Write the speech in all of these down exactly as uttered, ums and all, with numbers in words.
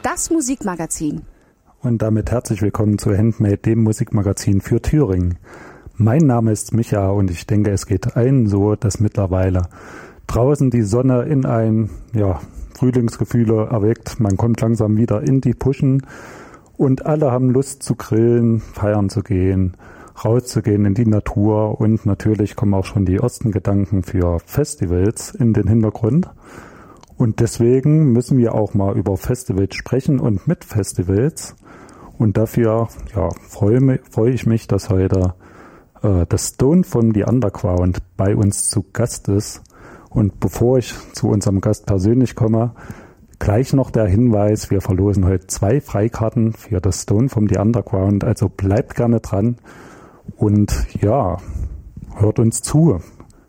das Musikmagazin. Und damit herzlich willkommen zu Handmade, dem Musikmagazin für Thüringen. Mein Name ist Micha und ich denke, es geht allen so, dass mittlerweile draußen die Sonne in ein ja, Frühlingsgefühle erweckt. Man kommt langsam wieder in die Puschen und alle haben Lust zu grillen, feiern zu gehen, rauszugehen in die Natur und natürlich kommen auch schon die ersten Gedanken für Festivals in den Hintergrund. Und deswegen müssen wir auch mal über Festivals sprechen und mit Festivals. Und dafür ja, freue, mich, freue ich mich, dass heute äh, das Stone from the Underground bei uns zu Gast ist. Und bevor ich zu unserem Gast persönlich komme, gleich noch der Hinweis, wir verlosen heute zwei Freikarten für das Stone from the Underground. Also bleibt gerne dran und ja, hört uns zu.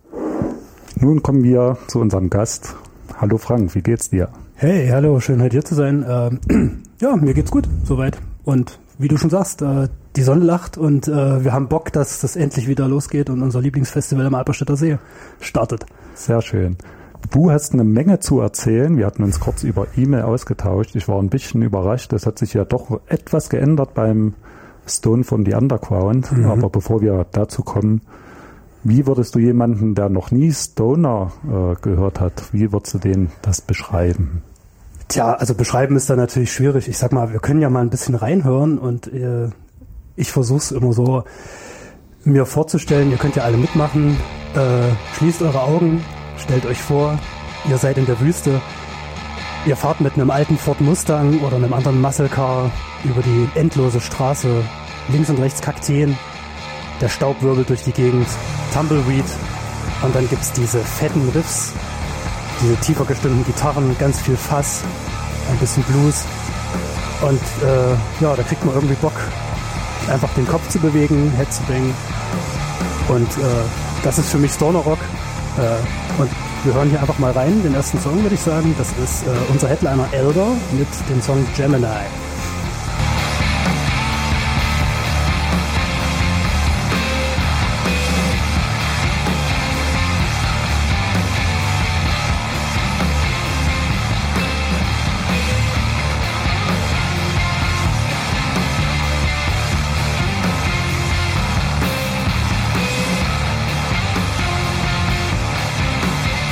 Nun kommen wir zu unserem Gast. Hallo Frank, wie geht's dir? Hey, hallo, schön heute hier zu sein. Ähm, ja, mir geht's gut, soweit. Und wie du schon sagst, äh, die Sonne lacht und äh, wir haben Bock, dass das endlich wieder losgeht und unser Lieblingsfestival am Alperstädter See startet. Sehr schön. Du hast eine Menge zu erzählen. Wir hatten uns kurz über E-Mail ausgetauscht. Ich war ein bisschen überrascht. Es hat sich ja doch etwas geändert beim Stone from the Underground. Mhm. Aber bevor wir dazu kommen, wie würdest du jemanden, der noch nie Stoner äh, gehört hat, wie würdest du den das beschreiben? Tja, also beschreiben ist da natürlich schwierig. Ich sag mal, wir können ja mal ein bisschen reinhören und äh, ich versuche es immer so, mir vorzustellen, ihr könnt ja alle mitmachen. Äh, schließt eure Augen, stellt euch vor, ihr seid in der Wüste. Ihr fahrt mit einem alten Ford Mustang oder einem anderen Muscle Car über die endlose Straße. Links und rechts Kakteen. Der Staub wirbelt durch die Gegend. Tumbleweed. Und dann gibt's diese fetten Riffs. Diese tiefer gestimmten Gitarren, ganz viel Fass. Ein bisschen Blues. Und äh, ja, da kriegt man irgendwie Bock, einfach den Kopf zu bewegen, Head zu bangen. Und äh, das ist für mich Stoner Rock. Äh, und wir hören hier einfach mal rein, den ersten Song, würde ich sagen. Das ist äh, unser Headliner Elder mit dem Song Gemini.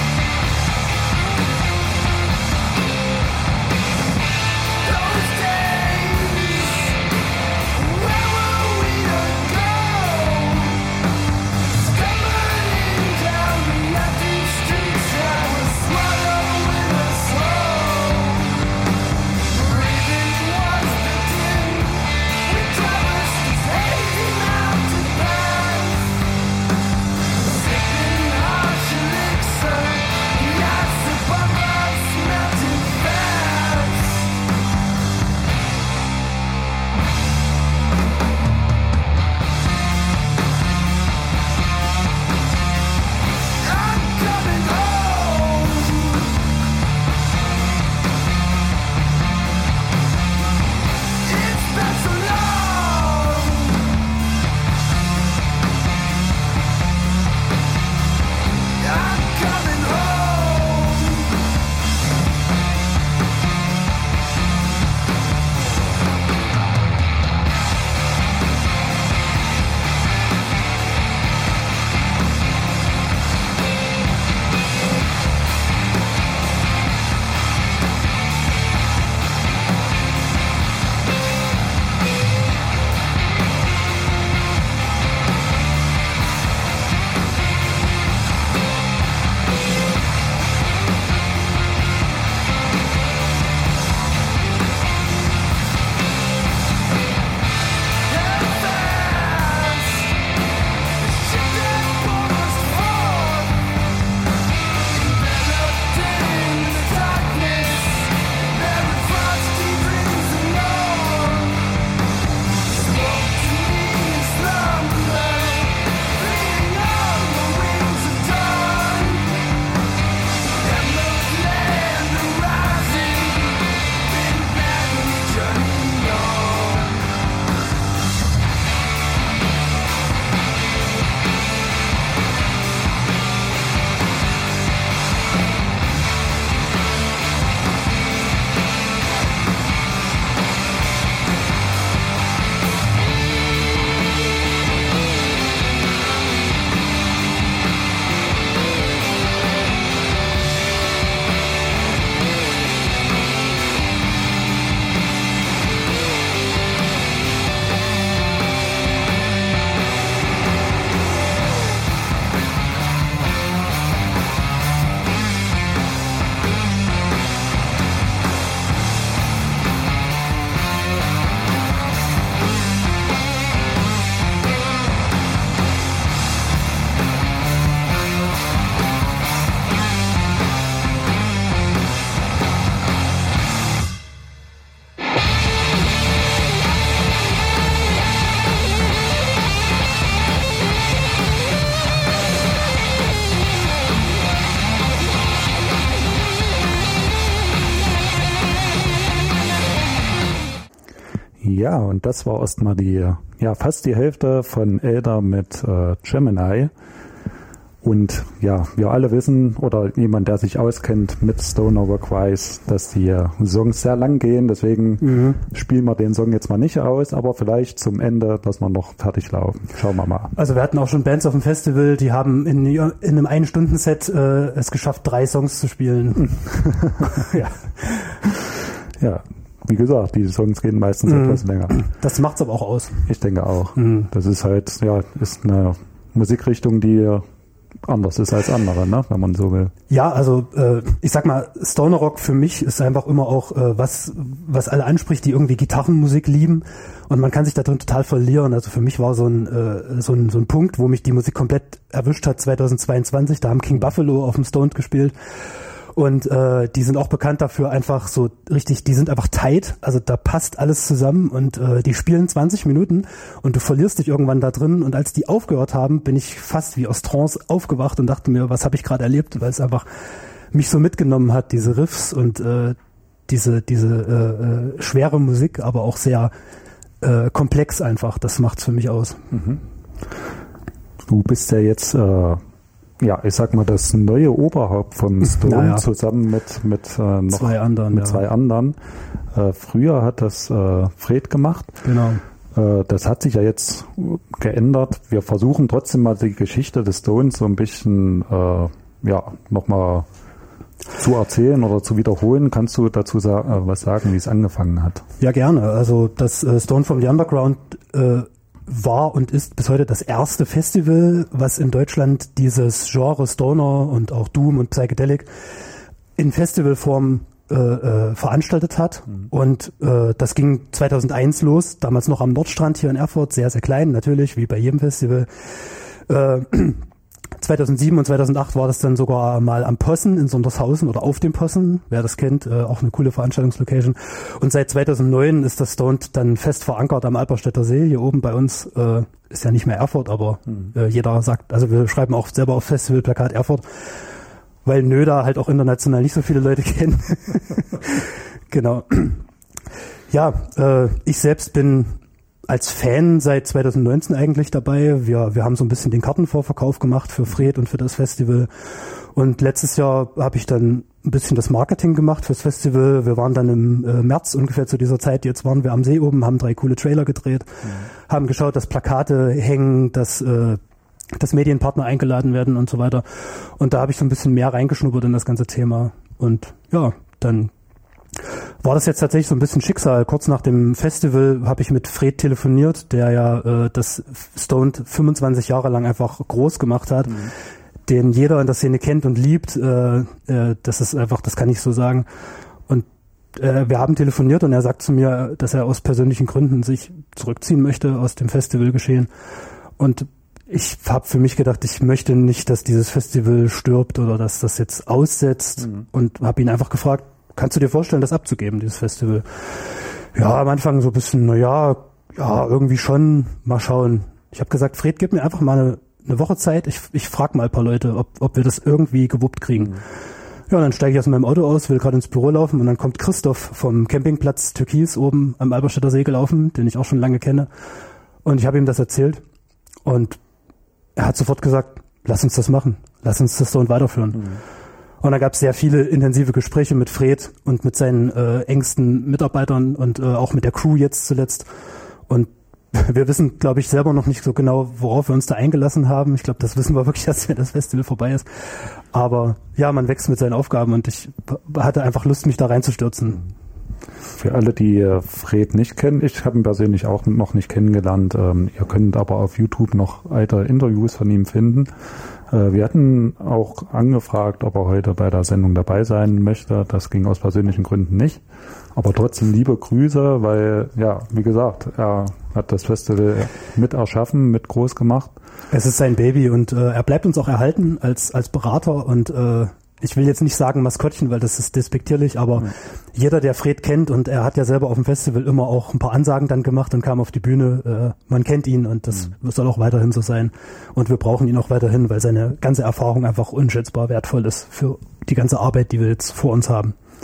Stay Ja, und das war erstmal die, ja, fast die Hälfte von Elder mit äh, Gemini. Und ja, wir alle wissen, oder jemand, der sich auskennt mit Stoner Rock weiß, dass die Songs sehr lang gehen. Deswegen mhm. spielen wir den Song jetzt mal nicht aus, aber vielleicht zum Ende, dass wir noch fertig laufen. Schauen wir mal. Also wir hatten auch schon Bands auf dem Festival, die haben in, in einem Ein-Stunden-Set äh, es geschafft, drei Songs zu spielen. ja. ja, wie gesagt, die Songs gehen meistens mhm. etwas länger. Das macht's aber auch aus. Ich denke auch. Mhm. Das ist halt, ja, ist eine Musikrichtung, die anders ist als andere, ne, wenn man so will. Ja, also äh, ich sag mal, Stoner Rock für mich ist einfach immer auch äh, was, was alle anspricht, die irgendwie Gitarrenmusik lieben, und man kann sich da drin total verlieren. Also für mich war so ein, äh, so ein so ein Punkt, wo mich die Musik komplett erwischt hat, zweitausendzweiundzwanzig, da haben King Buffalo auf dem Stoned gespielt. Und äh, die sind auch bekannt dafür, einfach so richtig, die sind einfach tight, also da passt alles zusammen, und äh, die spielen zwanzig Minuten und du verlierst dich irgendwann da drin, und als die aufgehört haben, bin ich fast wie aus Trance aufgewacht und dachte mir, was habe ich gerade erlebt, weil es einfach mich so mitgenommen hat, diese Riffs und äh, diese diese äh, schwere Musik, aber auch sehr äh, komplex einfach, das macht's für mich aus. Mhm. Du bist ja jetzt äh ja, ich sag mal, das neue Oberhaupt vom Stone naja. zusammen mit mit äh, noch zwei anderen. Mit ja. zwei anderen. Äh, früher hat das äh, Fred gemacht. Genau. Äh, das hat sich ja jetzt geändert. Wir versuchen trotzdem mal die Geschichte des Stones so ein bisschen äh, ja nochmal zu erzählen oder zu wiederholen. Kannst du dazu sa- äh, was sagen, wie es angefangen hat? Ja, gerne. Also das äh, Stone from the Underground äh, war und ist bis heute das erste Festival, was in Deutschland dieses Genre Stoner und auch Doom und Psychedelic in Festivalform äh, äh, veranstaltet hat. Mhm. Und äh, das ging zweitausendeins los, damals noch am Nordstrand hier in Erfurt, sehr, sehr klein natürlich, wie bei jedem Festival. Äh, zweitausendsieben und zweitausendacht war das dann sogar mal am Possen in Sondershausen oder auf dem Possen, wer das kennt, äh, auch eine coole Veranstaltungslocation. Und seit zweitausendneun ist das Stoned dann fest verankert am Alperstädter See, hier oben bei uns, äh, ist ja nicht mehr Erfurt, aber mhm. äh, jeder sagt, also wir schreiben auch selber auf Festivalplakat Erfurt, weil Nöda halt auch international nicht so viele Leute kennen. Genau. Ja, äh, ich selbst bin als Fan seit zweitausendneunzehn eigentlich dabei. Wir, wir haben so ein bisschen den Kartenvorverkauf gemacht für Fred und für das Festival. Und letztes Jahr habe ich dann ein bisschen das Marketing gemacht fürs Festival. Wir waren dann im äh, März ungefähr zu dieser Zeit. Jetzt waren wir am See oben, haben drei coole Trailer gedreht, mhm. haben geschaut, dass Plakate hängen, dass, äh, dass Medienpartner eingeladen werden und so weiter. Und da habe ich so ein bisschen mehr reingeschnuppert in das ganze Thema. Und ja, dann war das jetzt tatsächlich so ein bisschen Schicksal. Kurz nach dem Festival habe ich mit Fred telefoniert, der ja äh, das Stoned fünfundzwanzig Jahre lang einfach groß gemacht hat, mhm. den jeder in der Szene kennt und liebt. Äh, äh, das ist einfach, das kann ich so sagen. Und äh, wir haben telefoniert und er sagt zu mir, dass er aus persönlichen Gründen sich zurückziehen möchte aus dem Festivalgeschehen. Und ich habe für mich gedacht, ich möchte nicht, dass dieses Festival stirbt oder dass das jetzt aussetzt, mhm. und habe ihn einfach gefragt, kannst du dir vorstellen, das abzugeben, dieses Festival? Ja, am Anfang so ein bisschen, na ja, ja, irgendwie schon, mal schauen. Ich habe gesagt, Fred, gib mir einfach mal eine, eine Woche Zeit. Ich, ich frage mal ein paar Leute, ob, ob wir das irgendwie gewuppt kriegen. Mhm. Ja, und dann steige ich aus meinem Auto aus, will gerade ins Büro laufen, und dann kommt Christoph vom Campingplatz Türkis oben am Alberstädter See gelaufen, den ich auch schon lange kenne. Und ich habe ihm das erzählt. Und er hat sofort gesagt, lass uns das machen. Lass uns das Stoned weiterführen. Mhm. Und da gab es sehr viele intensive Gespräche mit Fred und mit seinen äh, engsten Mitarbeitern und äh, auch mit der Crew jetzt zuletzt. Und wir wissen, glaube ich, selber noch nicht so genau, worauf wir uns da eingelassen haben. Ich glaube, das wissen wir wirklich erst, wenn das Festival vorbei ist. Aber ja, man wächst mit seinen Aufgaben, und ich hatte einfach Lust, mich da reinzustürzen. Für alle, die Fred nicht kennen, ich habe ihn persönlich auch noch nicht kennengelernt. Ähm, ihr könnt aber auf YouTube noch alte Interviews von ihm finden. Äh, wir hatten auch angefragt, ob er heute bei der Sendung dabei sein möchte. Das ging aus persönlichen Gründen nicht. Aber trotzdem liebe Grüße, weil, ja, wie gesagt, er hat das Festival mit erschaffen, mit groß gemacht. Es ist sein Baby, und äh, er bleibt uns auch erhalten als als Berater, und äh, ich will jetzt nicht sagen Maskottchen, weil das ist despektierlich, aber mhm. jeder, der Fred kennt, und er hat ja selber auf dem Festival immer auch ein paar Ansagen dann gemacht und kam auf die Bühne, äh, man kennt ihn, und das mhm. soll auch weiterhin so sein. Und wir brauchen ihn auch weiterhin, weil seine ganze Erfahrung einfach unschätzbar wertvoll ist für die ganze Arbeit, die wir jetzt vor uns haben.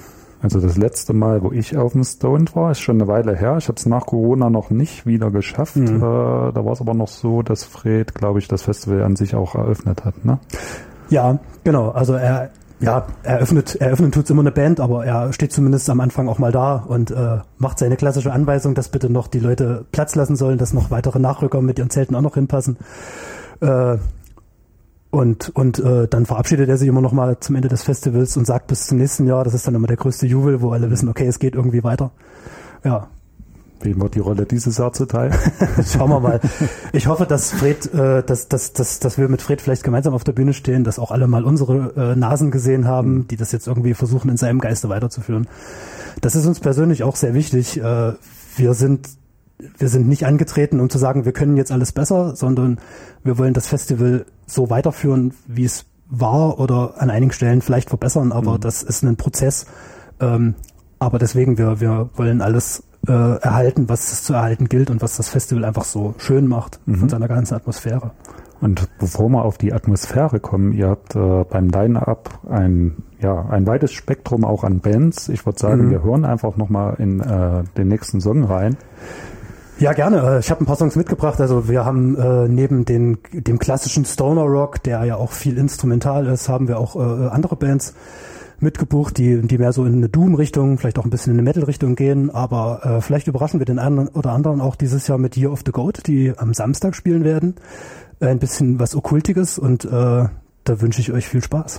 Also das letzte Mal, wo ich auf dem Stoned war, ist schon eine Weile her. Ich habe es nach Corona noch nicht wieder geschafft. Mhm. Äh, da war es aber noch so, dass Fred, glaube ich, das Festival an sich auch eröffnet hat, ne? Ja, genau. Also er, ja, eröffnet, eröffnen tut's immer eine Band, aber er steht zumindest am Anfang auch mal da und äh, macht seine klassische Anweisung, dass bitte noch die Leute Platz lassen sollen, dass noch weitere Nachrücker mit ihren Zelten auch noch hinpassen. Äh, Und, und äh, dann verabschiedet er sich immer noch mal zum Ende des Festivals und sagt bis zum nächsten Jahr, das ist dann immer der größte Jubel, wo alle wissen, okay, es geht irgendwie weiter. Ja. Wem wird die Rolle dieses Jahr zuteil? Schauen wir mal. Ich hoffe, dass Fred, äh, dass, dass, dass, dass wir mit Fred vielleicht gemeinsam auf der Bühne stehen, dass auch alle mal unsere äh, Nasen gesehen haben, die das jetzt irgendwie versuchen, in seinem Geiste weiterzuführen. Das ist uns persönlich auch sehr wichtig. Äh, wir sind Wir sind nicht angetreten, um zu sagen, wir können jetzt alles besser, sondern wir wollen das Festival so weiterführen, wie es war oder an einigen Stellen vielleicht verbessern, aber mhm. das ist ein Prozess. Ähm, aber deswegen, wir, wir wollen alles äh, erhalten, was es zu erhalten gilt und was das Festival einfach so schön macht mhm. von seiner ganzen Atmosphäre. Und bevor wir auf die Atmosphäre kommen, ihr habt äh, beim Line-Up ein, ja, ein weites Spektrum auch an Bands. Ich würde sagen, mhm. wir hören einfach nochmal in äh, den nächsten Song rein. Ja, gerne. Ich habe ein paar Songs mitgebracht. Also wir haben äh, neben den, dem klassischen Stoner Rock, der ja auch viel instrumental ist, haben wir auch äh, andere Bands mitgebucht, die, die mehr so in eine Doom-Richtung, vielleicht auch ein bisschen in eine Metal-Richtung gehen. Aber äh, vielleicht überraschen wir den einen oder anderen auch dieses Jahr mit Year of the Goat, die am Samstag spielen werden. Äh, ein bisschen was Okkultiges und äh, da wünsche ich euch viel Spaß.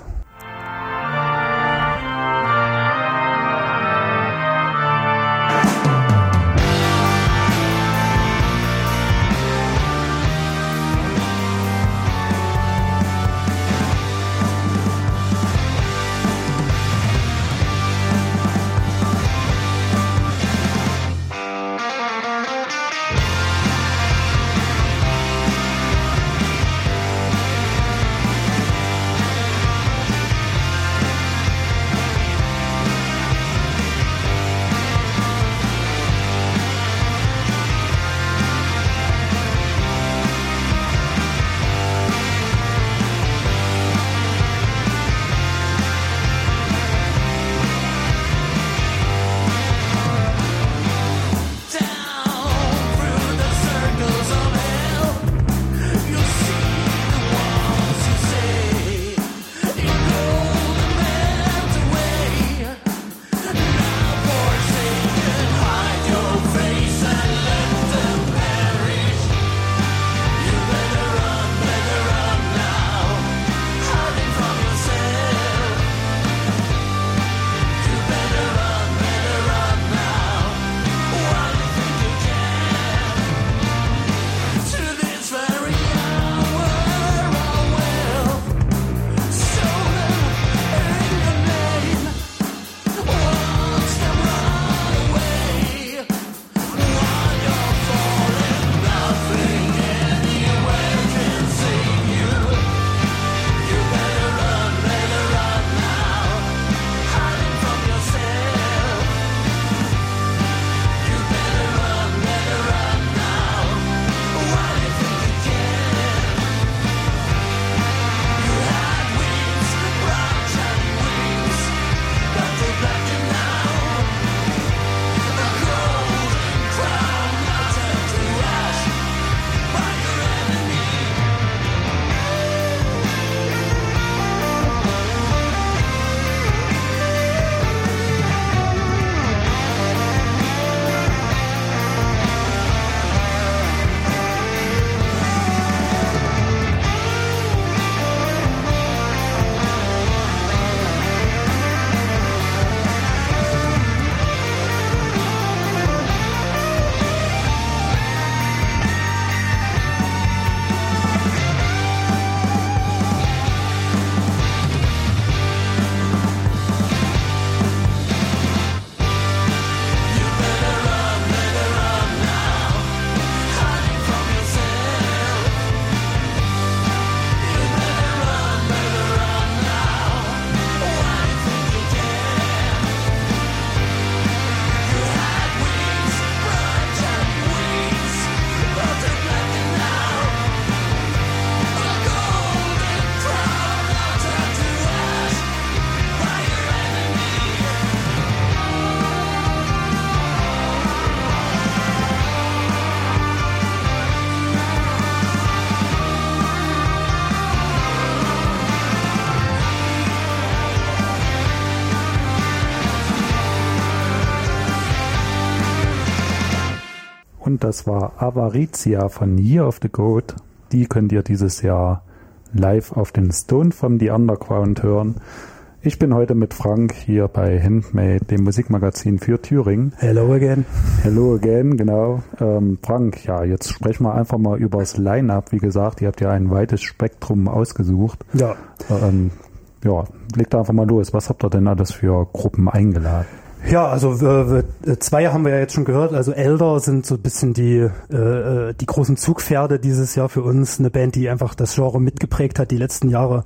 Und das war Avarizia von Year of the Goat. Die könnt ihr dieses Jahr live auf den Stone from the Underground hören. Ich bin heute mit Frank hier bei Handmade, dem Musikmagazin für Thüringen. Hello again. Hello again, genau. Ähm, Frank, ja, jetzt sprechen wir einfach mal über das Line-Up. Wie gesagt, ihr habt ja ein weites Spektrum ausgesucht. Ja. Ähm, ja, legt einfach mal los. Was habt ihr denn alles für Gruppen eingeladen? Ja, also äh, zwei haben wir ja jetzt schon gehört. Also Elder sind so ein bisschen die äh, die großen Zugpferde dieses Jahr für uns. Eine Band, die einfach das Genre mitgeprägt hat die letzten Jahre.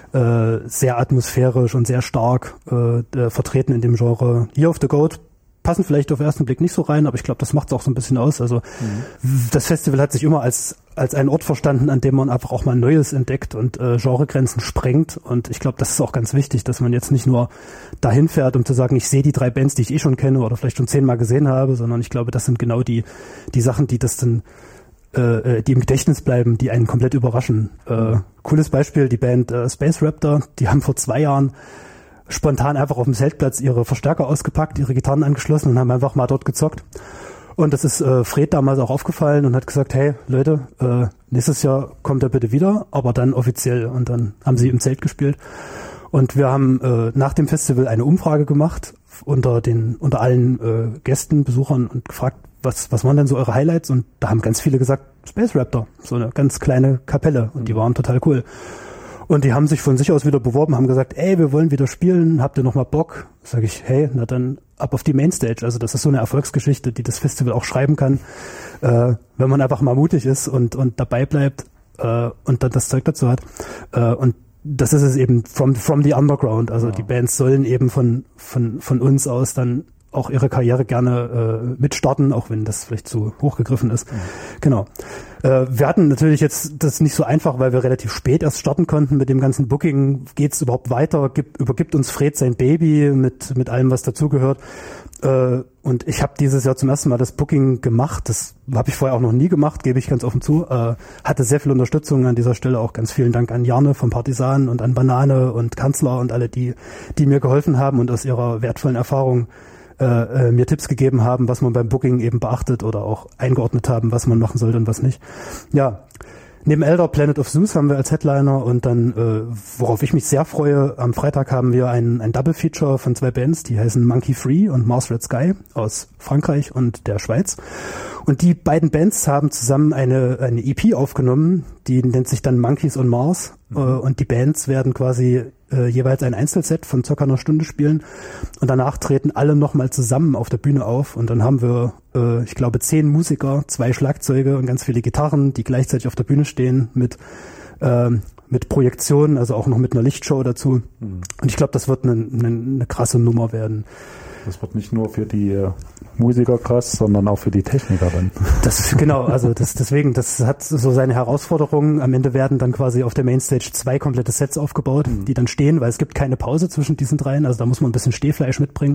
Äh, sehr atmosphärisch und sehr stark äh, äh, vertreten in dem Genre. Year of the Goat passen vielleicht auf den ersten Blick nicht so rein, aber ich glaube, das macht es auch so ein bisschen aus. Also mhm. das Festival hat sich immer als als ein Ort verstanden, an dem man einfach auch mal Neues entdeckt und äh, Genregrenzen sprengt. Und ich glaube, das ist auch ganz wichtig, dass man jetzt nicht nur dahin fährt, um zu sagen, ich sehe die drei Bands, die ich eh schon kenne oder vielleicht schon zehnmal gesehen habe, sondern ich glaube, das sind genau die die Sachen, die das dann äh, die im Gedächtnis bleiben, die einen komplett überraschen. Äh, cooles Beispiel, die Band äh, Space Raptor, die haben vor zwei Jahren spontan einfach auf dem Zeltplatz ihre Verstärker ausgepackt, ihre Gitarren angeschlossen und haben einfach mal dort gezockt. Und das ist äh, Fred damals auch aufgefallen und hat gesagt, hey Leute, äh, nächstes Jahr kommt er bitte wieder, aber dann offiziell. Und dann haben sie im Zelt gespielt. Und wir haben äh, nach dem Festival eine Umfrage gemacht unter den unter allen äh, Gästen, Besuchern und gefragt, was was waren denn so eure Highlights? Und da haben ganz viele gesagt, Space Raptor, so eine ganz kleine Kapelle. Und die waren total cool. Und die haben sich von sich aus wieder beworben, haben gesagt, ey, wir wollen wieder spielen, habt ihr noch mal Bock? Sag ich, hey, na dann ab auf die Mainstage. Also das ist so eine Erfolgsgeschichte, die das Festival auch schreiben kann, äh, wenn man einfach mal mutig ist und und dabei bleibt äh, und dann das Zeug dazu hat. Äh, und das ist es eben from from the underground. Also ja. Die Bands sollen eben von von von uns aus dann auch ihre Karriere gerne äh, mitstarten, auch wenn das vielleicht zu hochgegriffen ist. Mhm. Genau. Äh, wir hatten natürlich jetzt das nicht so einfach, weil wir relativ spät erst starten konnten mit dem ganzen Booking. Geht's überhaupt weiter? Gib, übergibt uns Fred sein Baby mit mit allem, was dazugehört. Äh, und ich habe dieses Jahr zum ersten Mal das Booking gemacht. Das habe ich vorher auch noch nie gemacht, gebe ich ganz offen zu. Äh, hatte sehr viel Unterstützung an dieser Stelle. Auch ganz vielen Dank an Jarne vom Partisan und an Banane und Kanzler und alle, die die mir geholfen haben und aus ihrer wertvollen Erfahrung Äh, äh, mir Tipps gegeben haben, was man beim Booking eben beachtet oder auch eingeordnet haben, was man machen sollte und was nicht. Ja, neben Elder Planet of Zeus haben wir als Headliner und dann, äh, worauf ich mich sehr freue, am Freitag haben wir ein, ein Double Feature von zwei Bands, die heißen Monkey Free und Mars Red Sky aus Frankreich und der Schweiz. Und die beiden Bands haben zusammen eine, eine E P aufgenommen, die nennt sich dann Monkeys on Mars. Mhm. Äh, und die Bands werden quasi äh, jeweils ein Einzelset von circa einer Stunde spielen. Und danach treten alle nochmal zusammen auf der Bühne auf. Und dann haben wir, äh, ich glaube, zehn Musiker, zwei Schlagzeuge und ganz viele Gitarren, die gleichzeitig auf der Bühne stehen mit äh, mit Projektionen, also auch noch mit einer Lichtshow dazu. Mhm. Und ich glaube, das wird eine, eine, eine krasse Nummer werden. Das wird nicht nur für die äh, Musiker krass, sondern auch für die Techniker dann. Das ist genau, also das deswegen, das hat so seine Herausforderungen. Am Ende werden dann quasi auf der Mainstage zwei komplette Sets aufgebaut, mhm. die dann stehen, weil es gibt keine Pause zwischen diesen dreien, also da muss man ein bisschen Stehfleisch mitbringen.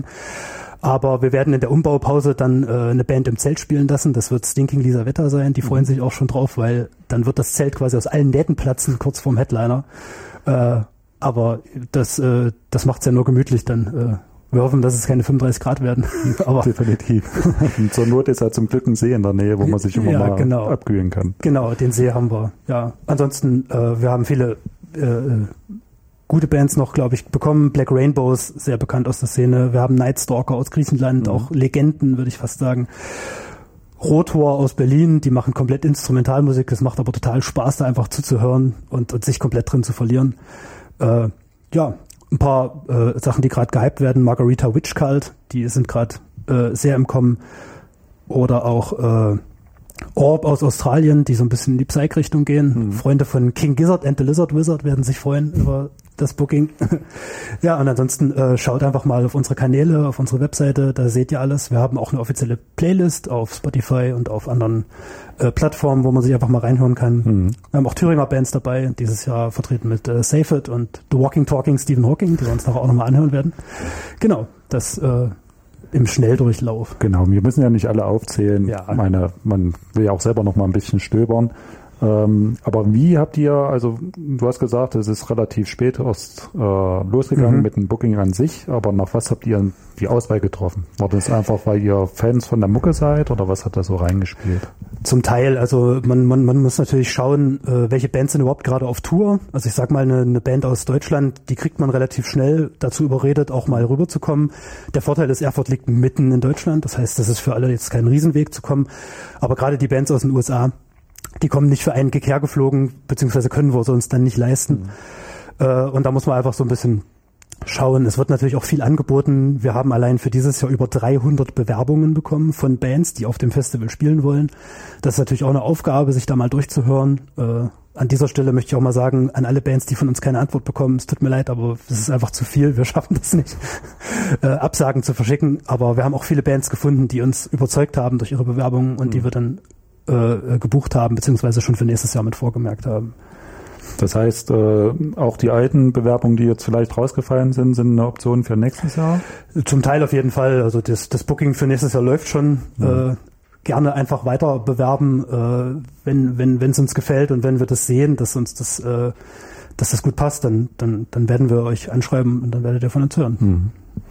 Aber wir werden in der Umbaupause dann äh, eine Band im Zelt spielen lassen. Das wird Stinking Lisa Wetter sein. Die mhm. freuen sich auch schon drauf, weil dann wird das Zelt quasi aus allen Nähten platzen, kurz vorm Headliner. Äh, aber das, äh, das macht's ja nur gemütlich dann. Äh, Wir hoffen, dass es keine fünfunddreißig Grad werden. Aber definitiv. Und zur Not ist ja zum Glück ein See in der Nähe, wo man sich immer ja, mal genau. abkühlen kann. Genau, den See haben wir. Ja. Ansonsten, äh, wir haben viele äh, gute Bands noch, glaube ich, bekommen. Black Rainbows, sehr bekannt aus der Szene. Wir haben Nightstalker aus Griechenland, mhm. auch Legenden, würde ich fast sagen. Rotor aus Berlin, die machen komplett Instrumentalmusik. Es macht aber total Spaß, da einfach zuzuhören und, und sich komplett drin zu verlieren. Äh, ja, ein paar äh, Sachen, die gerade gehypt werden. Margarita Witch Cult, die sind gerade äh, sehr im Kommen. Oder auch äh, Orb aus Australien, die so ein bisschen in die Psych-Richtung gehen. Mhm. Freunde von King Gizzard and the Lizard Wizard werden sich freuen über das Booking. Ja, und ansonsten äh, schaut einfach mal auf unsere Kanäle, auf unsere Webseite, da seht ihr alles. Wir haben auch eine offizielle Playlist auf Spotify und auf anderen äh, Plattformen, wo man sich einfach mal reinhören kann. Mhm. Wir haben auch Thüringer Bands dabei, dieses Jahr vertreten mit äh, Save It und The Walking Talking Stephen Hawking, die wir uns nachher auch nochmal anhören werden. Genau, das äh, im Schnelldurchlauf. Genau, wir müssen ja nicht alle aufzählen. Ja. Meine, man will ja auch selber noch mal ein bisschen stöbern. Ähm, aber wie habt ihr, also du hast gesagt, es ist relativ spät erst äh, losgegangen mhm. mit dem Booking an sich, aber nach was habt ihr die Auswahl getroffen? War das einfach, weil ihr Fans von der Mucke seid oder was hat da so reingespielt? Zum Teil, also man, man, man muss natürlich schauen, äh, welche Bands sind überhaupt gerade auf Tour. Also ich sag mal, eine, eine Band aus Deutschland, die kriegt man relativ schnell dazu überredet, auch mal rüberzukommen. Der Vorteil ist, Erfurt liegt mitten in Deutschland, das heißt, das ist für alle jetzt kein Riesenweg zu kommen. Aber gerade die Bands aus den U S A, die kommen nicht für einen Gig hergeflogen, beziehungsweise können wir uns dann nicht leisten. Mhm. Äh, und da muss man einfach so ein bisschen schauen. Es wird natürlich auch viel angeboten. Wir haben allein für dieses Jahr über dreihundert Bewerbungen bekommen von Bands, die auf dem Festival spielen wollen. Das ist natürlich auch eine Aufgabe, sich da mal durchzuhören. Äh, an dieser Stelle möchte ich auch mal sagen, an alle Bands, die von uns keine Antwort bekommen, es tut mir leid, aber es ist einfach zu viel. Wir schaffen das nicht, äh, Absagen zu verschicken. Aber wir haben auch viele Bands gefunden, die uns überzeugt haben durch ihre Bewerbungen und mhm. die wir dann äh, gebucht haben, beziehungsweise schon für nächstes Jahr mit vorgemerkt haben. Das heißt, äh, auch die alten Bewerbungen, die jetzt vielleicht rausgefallen sind, sind eine Option für nächstes Jahr? Zum Teil auf jeden Fall. Also das, das Booking für nächstes Jahr läuft schon. Mhm. Äh, gerne einfach weiter bewerben, äh, wenn wenn wenn es uns gefällt und wenn wir das sehen, dass uns das äh, dass das gut passt, dann dann dann werden wir euch anschreiben und dann werdet ihr von uns hören. Mhm.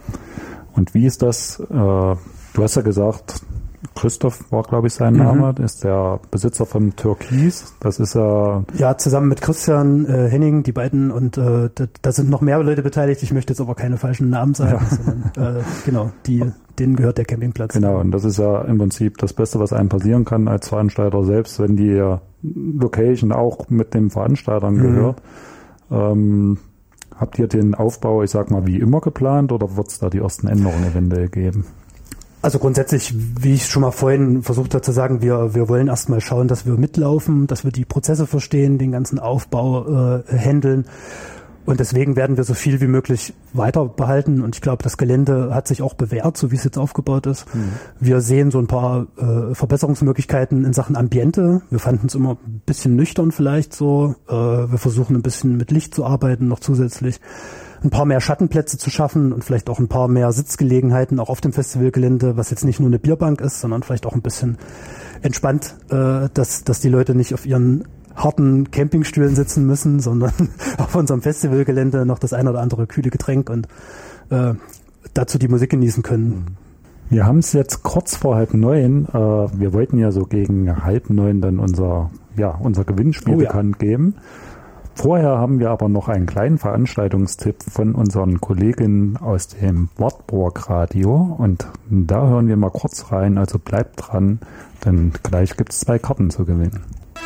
Und wie ist das? Äh, du hast ja gesagt, Christoph war, glaube ich, sein mhm. Name, ist der Besitzer von Türkis. Das ist ja... Äh ja, zusammen mit Christian äh, Henning, die beiden, und äh, da, da sind noch mehr Leute beteiligt. Ich möchte jetzt aber keine falschen Namen sagen, ja. sondern äh, genau, die, denen gehört der Campingplatz. Genau, und das ist ja im Prinzip das Beste, was einem passieren kann als Veranstalter selbst, wenn die Location auch mit den Veranstaltern gehört. Mhm. Ähm, habt ihr den Aufbau, ich sag mal, wie immer geplant oder wird es da die ersten Änderungen eventuell geben? Also grundsätzlich, wie ich schon mal vorhin versucht habe zu sagen, wir wir wollen erstmal schauen, dass wir mitlaufen, dass wir die Prozesse verstehen, den ganzen Aufbau äh, handeln. Und deswegen werden wir so viel wie möglich weiter behalten. Und ich glaube, das Gelände hat sich auch bewährt, so wie es jetzt aufgebaut ist. Mhm. Wir sehen so ein paar äh, Verbesserungsmöglichkeiten in Sachen Ambiente. Wir fanden es immer ein bisschen nüchtern vielleicht so. Äh, wir versuchen ein bisschen mit Licht zu arbeiten, noch zusätzlich. Ein paar mehr Schattenplätze zu schaffen und vielleicht auch ein paar mehr Sitzgelegenheiten auch auf dem Festivalgelände, was jetzt nicht nur eine Bierbank ist, sondern vielleicht auch ein bisschen entspannt, äh, dass dass die Leute nicht auf ihren harten Campingstühlen sitzen müssen, sondern auf unserem Festivalgelände noch das ein oder andere kühle Getränk und äh, dazu die Musik genießen können. Wir haben es jetzt kurz vor halb neun. Äh, wir wollten ja so gegen halb neun dann unser ja unser Gewinnspiel oh, bekannt ja. geben. Vorher haben wir aber noch einen kleinen Veranstaltungstipp von unseren Kollegen aus dem Wartburg Radio und da hören wir mal kurz rein, also bleibt dran, denn gleich gibt es zwei Karten zu gewinnen.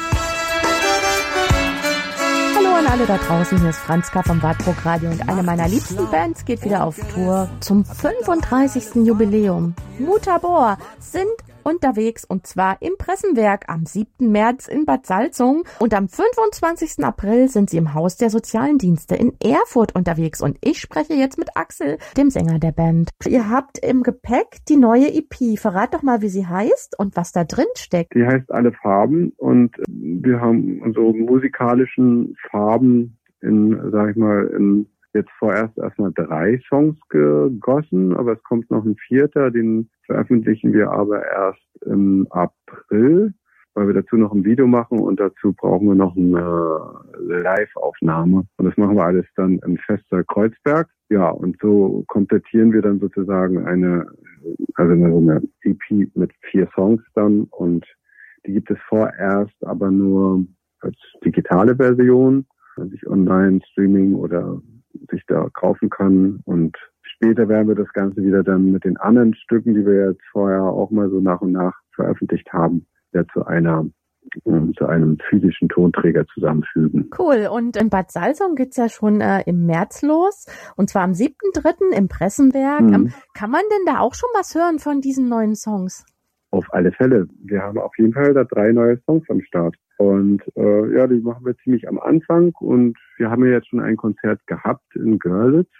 Hallo an alle da draußen, hier ist Franzka vom Wartburg Radio und eine meiner liebsten Bands geht wieder auf Tour zum fünfunddreißigsten Jubiläum. Mutabor sind unterwegs und zwar im Pressenwerk am siebten März in Bad Salzung und am fünfundzwanzigsten April sind sie im Haus der Sozialen Dienste in Erfurt unterwegs und ich spreche jetzt mit Axel, dem Sänger der Band. Ihr habt im Gepäck die neue E P. Verrat doch mal, wie sie heißt und was da drin steckt. Die heißt Alle Farben und wir haben unsere musikalischen Farben in, sag ich mal, in jetzt vorerst erstmal drei Songs gegossen, aber es kommt noch ein vierter, den veröffentlichen wir aber erst im April, weil wir dazu noch ein Video machen und dazu brauchen wir noch eine Live-Aufnahme. Und das machen wir alles dann im Fester Kreuzberg. Ja, und so komplettieren wir dann sozusagen eine, also eine E P mit vier Songs dann und die gibt es vorerst aber nur als digitale Version, also sich online, Streaming oder sich da kaufen kann und später werden wir das Ganze wieder dann mit den anderen Stücken, die wir jetzt vorher auch mal so nach und nach veröffentlicht haben, ja zu einer um, zu einem physischen Tonträger zusammenfügen. Cool. Und in Bad Salzung geht's ja schon äh, im März los und zwar am siebten dritten im Pressenwerk. Mhm. Ähm, kann man denn da auch schon was hören von diesen neuen Songs? Auf alle Fälle. Wir haben auf jeden Fall da drei neue Songs am Start. Und äh, ja, die machen wir ziemlich am Anfang. Und wir haben ja jetzt schon ein Konzert gehabt in Görlitz.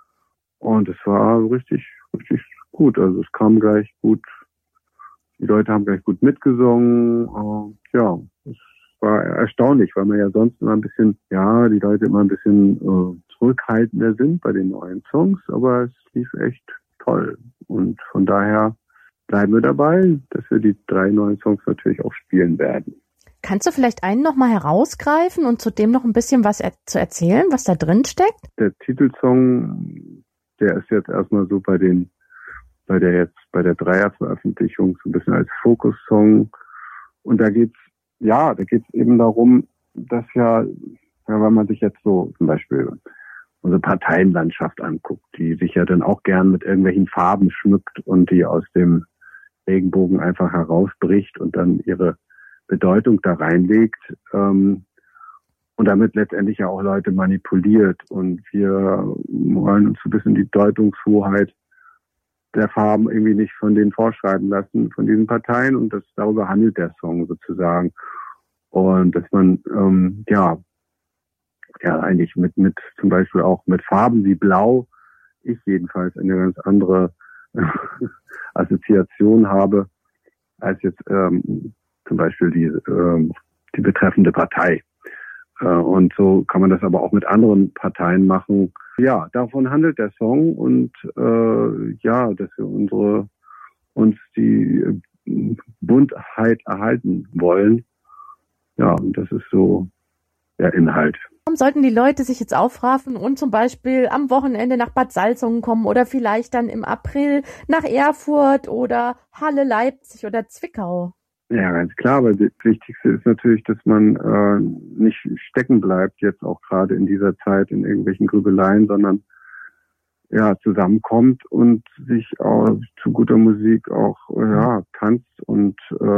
Und es war richtig, richtig gut. Also es kam gleich gut. Die Leute haben gleich gut mitgesungen. Äh, ja, es war erstaunlich, weil man ja sonst immer ein bisschen, ja, die Leute immer ein bisschen äh, zurückhaltender sind bei den neuen Songs. Aber es lief echt toll. Und von daher bleiben wir dabei, dass wir die drei neuen Songs natürlich auch spielen werden. Kannst du vielleicht einen nochmal herausgreifen und zudem noch ein bisschen was er- zu erzählen, was da drin steckt? Der Titelsong, der ist jetzt erstmal so bei den, bei der jetzt, bei der Dreierveröffentlichung so ein bisschen als Fokussong. Und da geht's, ja, da geht's eben darum, dass ja, ja, wenn man sich jetzt so zum Beispiel unsere Parteienlandschaft anguckt, die sich ja dann auch gern mit irgendwelchen Farben schmückt und die aus dem Regenbogen einfach herausbricht und dann ihre Bedeutung da reinlegt, ähm, und damit letztendlich ja auch Leute manipuliert. Und wir wollen uns so ein bisschen die Deutungshoheit der Farben irgendwie nicht von denen vorschreiben lassen, von diesen Parteien. Und das darüber handelt der Song sozusagen. Und dass man, ähm, ja, ja, eigentlich mit, mit, zum Beispiel auch mit Farben wie Blau, ich jedenfalls eine ganz andere Assoziation habe, als jetzt, ähm, zum Beispiel die, ähm, die betreffende Partei. Äh, und so kann man das aber auch mit anderen Parteien machen. Ja, davon handelt der Song und äh, ja, dass wir unsere uns die Buntheit erhalten wollen. Ja, und das ist so der Inhalt. Warum sollten die Leute sich jetzt aufraffen und zum Beispiel am Wochenende nach Bad Salzungen kommen oder vielleicht dann im April nach Erfurt oder Halle, Leipzig oder Zwickau? Ja, ganz klar, weil das Wichtigste ist natürlich, dass man äh, nicht stecken bleibt, jetzt auch gerade in dieser Zeit in irgendwelchen Grübeleien, sondern ja zusammenkommt und sich auch zu guter Musik auch ja tanzt und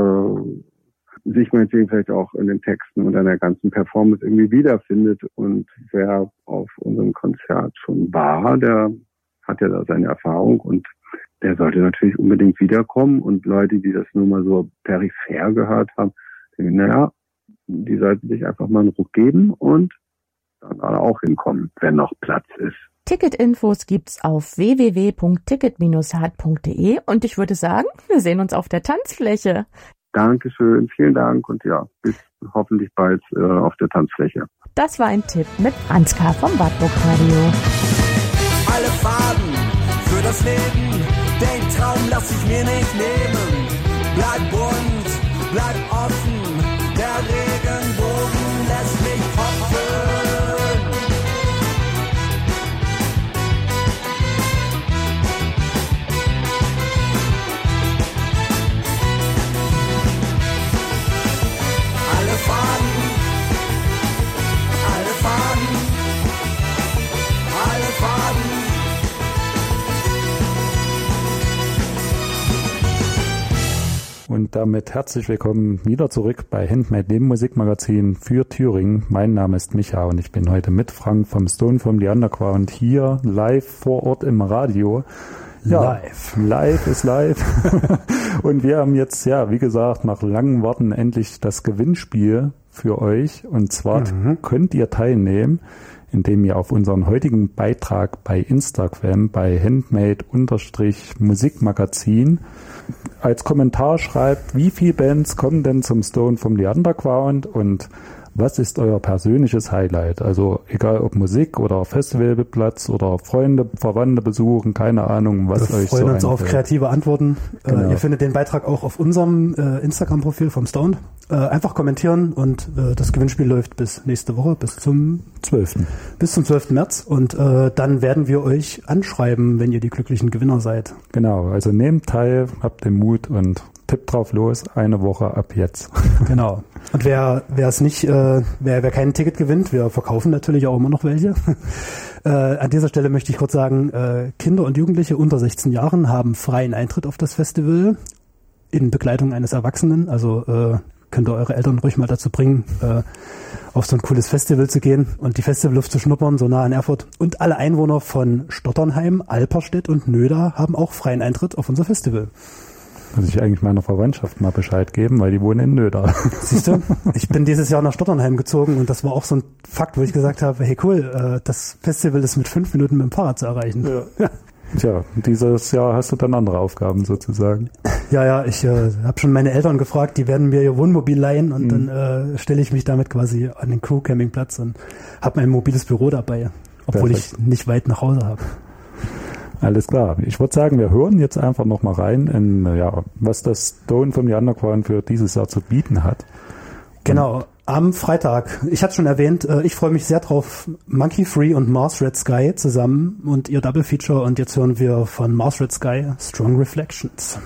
äh, sich meinetwegen vielleicht auch in den Texten und an der ganzen Performance irgendwie wiederfindet. Und wer auf unserem Konzert schon war, der hat ja da seine Erfahrung und der sollte natürlich unbedingt wiederkommen. Und Leute, die das nur mal so peripher gehört haben, denken, naja, die sollten sich einfach mal einen Ruck geben und dann auch hinkommen, wenn noch Platz ist. Ticketinfos gibt's auf w w w punkt ticket dash hart punkt d e und ich würde sagen, wir sehen uns auf der Tanzfläche. Dankeschön, vielen Dank und ja, bis hoffentlich bald äh, auf der Tanzfläche. Das war ein Tipp mit Franz K. vom Wartburg Radio. Alle Farben für das Leben, den Traum lass ich mir nicht nehmen. Bleib bunt, bleib offen, der Regenbogen lässt mich hoffen. Alle Farben, alle Farben, alle Farben. Und damit herzlich willkommen wieder zurück bei Handmade, dem Musikmagazin für Thüringen. Mein Name ist Micha und ich bin heute mit Frank vom Stone from the Underground hier live vor Ort im Radio. Ja, live. Live ist live. Und wir haben jetzt, ja, wie gesagt, nach langem Warten endlich das Gewinnspiel für euch. Und zwar mhm. könnt ihr teilnehmen, indem ihr auf unseren heutigen Beitrag bei Instagram bei Handmade-Musikmagazin als Kommentar schreibt, wie viele Bands kommen denn zum Stone from the Underground und was ist euer persönliches Highlight? Also egal ob Musik oder Festivalplatz oder Freunde, Verwandte besuchen, keine Ahnung, was wir euch so freuen uns einfällt. auf kreative Antworten. Genau. Äh, ihr findet den Beitrag auch auf unserem äh, Instagram-Profil vom Stone. Äh, einfach kommentieren und äh, das Gewinnspiel läuft bis nächste Woche, bis zum zwölften Bis zum zwölften März und äh, dann werden wir euch anschreiben, wenn ihr die glücklichen Gewinner seid. Genau, also nehmt teil, habt den Mut und tippt drauf los, eine Woche ab jetzt. Genau. Und wer wer es nicht, äh, wer wer kein Ticket gewinnt, wir verkaufen natürlich auch immer noch welche. äh, an dieser Stelle möchte ich kurz sagen, äh, Kinder und Jugendliche unter sechzehn Jahren haben freien Eintritt auf das Festival in Begleitung eines Erwachsenen. Also äh, könnt ihr eure Eltern ruhig mal dazu bringen, äh, auf so ein cooles Festival zu gehen und die Festivalluft zu schnuppern, so nah an Erfurt. Und alle Einwohner von Stotternheim, Alperstedt und Nöda haben auch freien Eintritt auf unser Festival. Muss ich eigentlich meiner Verwandtschaft mal Bescheid geben, weil die wohnen in Nöda. Siehst du, ich bin dieses Jahr nach Stotternheim gezogen und das war auch so ein Fakt, wo ich gesagt habe, hey cool, äh, das Festival ist mit fünf Minuten mit dem Fahrrad zu erreichen. Ja. Ja. Tja, dieses Jahr hast du dann andere Aufgaben sozusagen. Ja, ja, ich äh, habe schon meine Eltern gefragt, die werden mir ihr Wohnmobil leihen und mhm. dann äh, stelle ich mich damit quasi an den Crew-Campingplatz und habe mein mobiles Büro dabei, obwohl Perfekt. ich nicht weit nach Hause habe. Alles klar. Ich würde sagen, wir hören jetzt einfach nochmal rein in, ja, was das Stone from the Underground für dieses Jahr zu bieten hat. Genau, am Freitag. Ich hatte schon erwähnt, ich freue mich sehr drauf. Monkey Free und Mars Red Sky zusammen und ihr Double Feature. Und jetzt hören wir von Mars Red Sky Strong Reflections.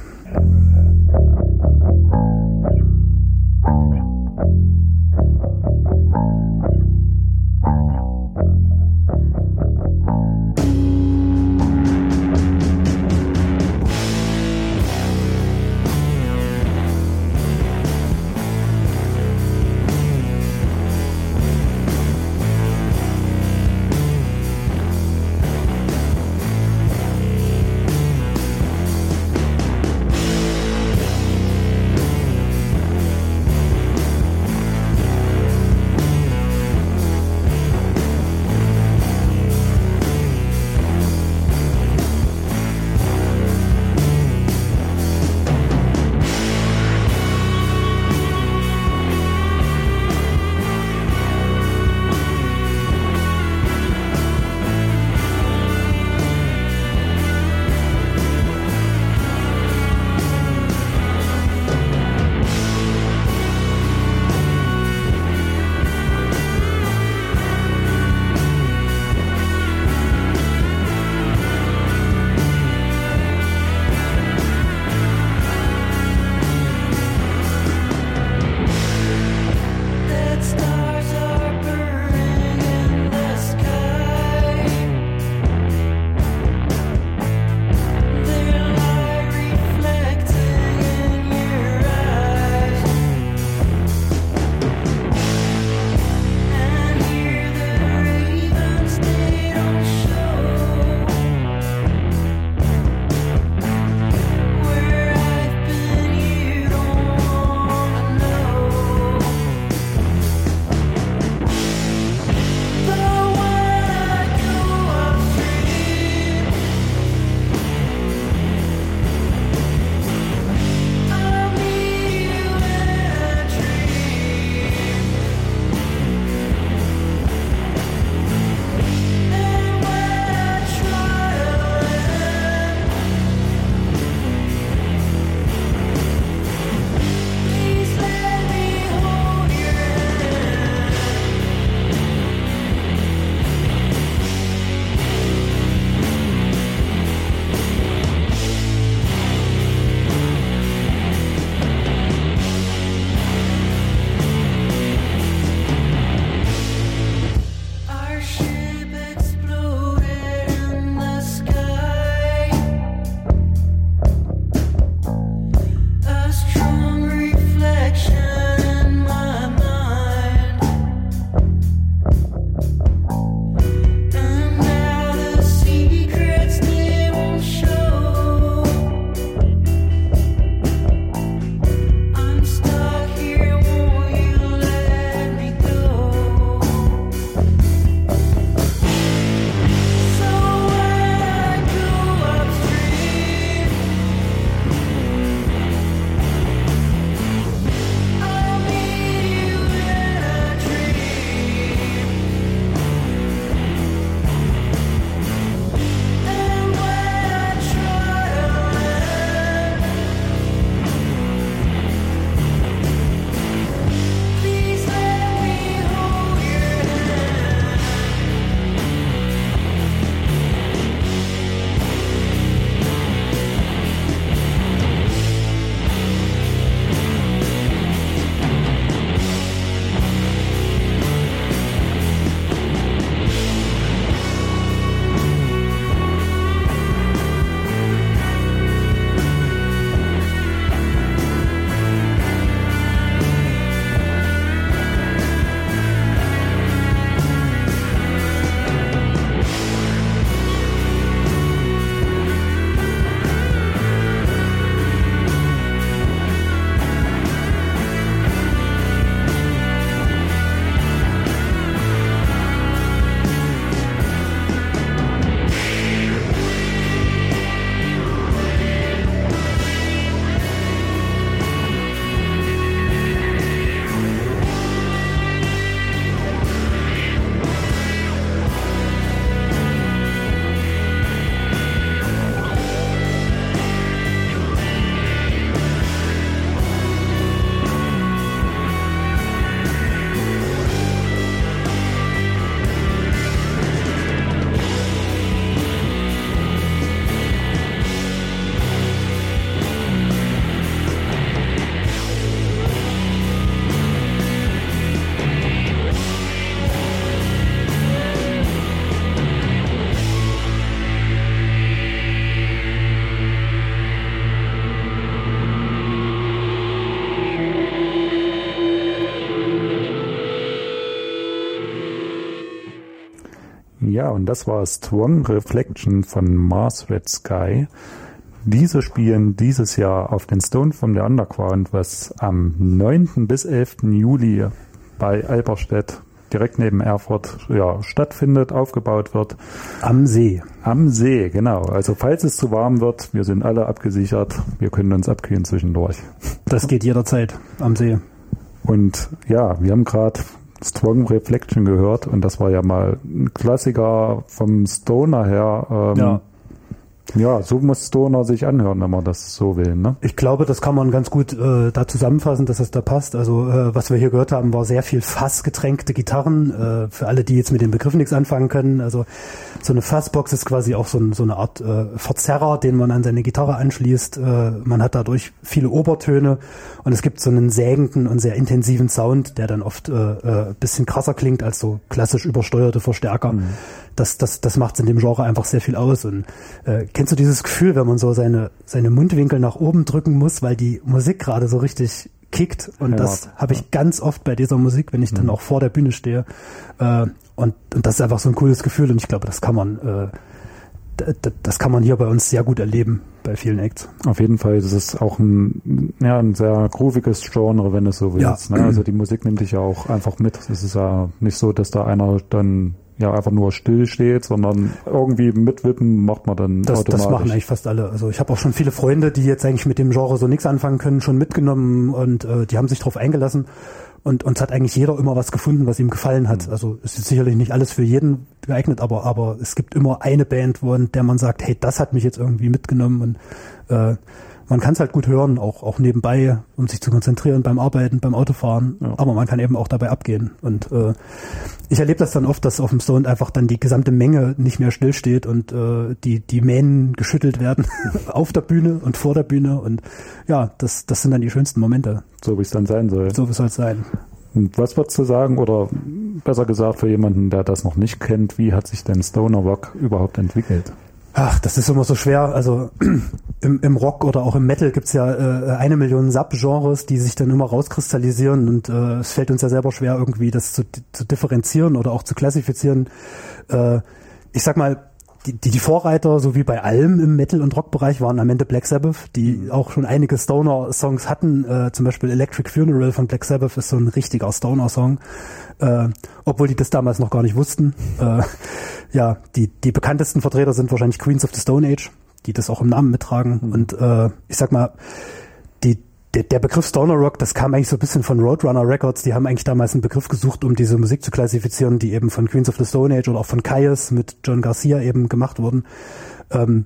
Ja, und das war Strong Reflection von Mars Red Sky. Diese spielen dieses Jahr auf den Stone from the Underground, was am neunten bis elften Juli bei Alberstedt direkt neben Erfurt ja, stattfindet, aufgebaut wird. Am See. Am See, genau. Also falls es zu warm wird, wir sind alle abgesichert, wir können uns abkühlen zwischendurch. Das geht jederzeit am See. Und ja, wir haben gerade Strong Reflection gehört und das war ja mal ein Klassiker vom Stoner her. Ähm, ja. Ja, so muss Stoner sich anhören, wenn man das so will, ne? Ich glaube, das kann man ganz gut äh, da zusammenfassen, dass es da passt. Also äh, was wir hier gehört haben, war sehr viel fassgetränkte Gitarren. Äh, für alle, die jetzt mit den Begriffen nichts anfangen können. Also so eine Fassbox ist quasi auch so, ein, so eine Art äh, Verzerrer, den man an seine Gitarre anschließt. Äh, man hat dadurch viele Obertöne und es gibt so einen sägenden und sehr intensiven Sound, der dann oft äh, äh, bisschen krasser klingt als so klassisch übersteuerte Verstärker. Mhm. Das, das, das macht in dem Genre einfach sehr viel aus. Und äh, kennst du dieses Gefühl, wenn man so seine, seine Mundwinkel nach oben drücken muss, weil die Musik gerade so richtig kickt? Und ja, das habe ich ganz oft bei dieser Musik, wenn ich mhm. dann auch vor der Bühne stehe. Äh, und, und das ist einfach so ein cooles Gefühl. Und ich glaube, das kann man, äh, d- das kann man hier bei uns sehr gut erleben, bei vielen Acts. Auf jeden Fall, das ist auch ein, ja, ein sehr grooviges Genre, wenn du es so willst. Ja. Ne? Also die Musik nimmt dich ja auch einfach mit. Es ist ja nicht so, dass da einer dann ja einfach nur still steht, sondern irgendwie mitwippen macht man dann das, automatisch. Das machen eigentlich fast alle. Also ich habe auch schon viele Freunde, die jetzt eigentlich mit dem Genre so nichts anfangen können, schon mitgenommen und äh, die haben sich drauf eingelassen und uns hat eigentlich jeder immer was gefunden, was ihm gefallen hat. Mhm. Also es ist sicherlich nicht alles für jeden geeignet, aber aber es gibt immer eine Band, wo der man sagt, hey, das hat mich jetzt irgendwie mitgenommen und äh, man kann es halt gut hören, auch auch nebenbei, um sich zu konzentrieren beim Arbeiten, beim Autofahren. Ja. Aber man kann eben auch dabei abgehen. Und äh, ich erlebe das dann oft, dass auf dem Stone einfach dann die gesamte Menge nicht mehr stillsteht und äh, die die Mähnen geschüttelt werden auf der Bühne und vor der Bühne. Und ja, das das sind dann die schönsten Momente. So wie es dann sein soll. So wie es soll sein. Und was würdest du sagen, oder besser gesagt für jemanden, der das noch nicht kennt, wie hat sich denn Stoner Rock überhaupt entwickelt? Ach, das ist immer so schwer. Also im, im Rock oder auch im Metal gibt's ja äh, eine Million Subgenres, die sich dann immer rauskristallisieren und äh, es fällt uns ja selber schwer, irgendwie das zu, zu differenzieren oder auch zu klassifizieren. Äh, ich sag mal, die, die, die Vorreiter, so wie bei allem im Metal- und Rockbereich, waren am Ende Black Sabbath, die auch schon einige Stoner-Songs hatten. Äh, zum Beispiel Electric Funeral von Black Sabbath ist so ein richtiger Stoner-Song. Äh, obwohl die das damals noch gar nicht wussten. Äh, ja, die die bekanntesten Vertreter sind wahrscheinlich Queens of the Stone Age, die das auch im Namen mittragen. Mhm. Und äh, ich sag mal, die der, der Begriff Stoner Rock, das kam eigentlich so ein bisschen von Roadrunner Records. Die haben eigentlich damals einen Begriff gesucht, um diese Musik zu klassifizieren, die eben von Queens of the Stone Age oder auch von Kyuss mit John Garcia eben gemacht wurden. Ähm,